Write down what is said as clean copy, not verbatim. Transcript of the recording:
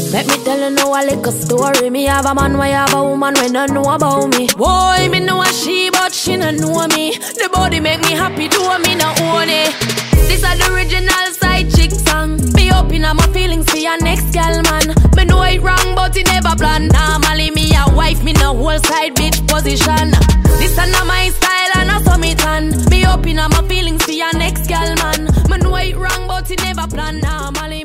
Let me tell you now a little story. Me have a man, why have a woman when don't know about me. Boy, me know a she, but she don't know me. The body make me happy, do me not own it. This is the original side chick song. Me open up my feelings for your next girl, man. Me know it wrong, but it never plan. Normally me a wife, me no whole side bitch position. This is not my style and I saw me tan. Me open up my feelings for your next girl, man. Me know it wrong, but it never plan. Normally